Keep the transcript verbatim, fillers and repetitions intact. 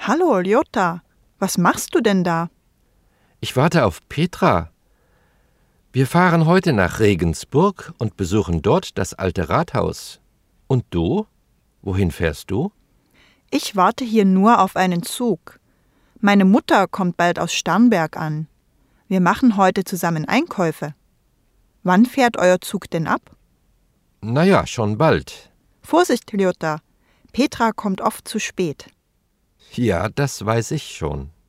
Hallo, Ljota. Was machst du denn da? Ich warte auf Petra. Wir fahren heute nach Regensburg und besuchen dort das alte Rathaus. Und du? Wohin fährst du? Ich warte hier nur auf einen Zug. Meine Mutter kommt bald aus Starnberg an. Wir machen heute zusammen Einkäufe. Wann fährt euer Zug denn ab? Na ja, schon bald. Vorsicht, Ljota. Petra kommt oft zu spät. Ja, das weiß ich schon.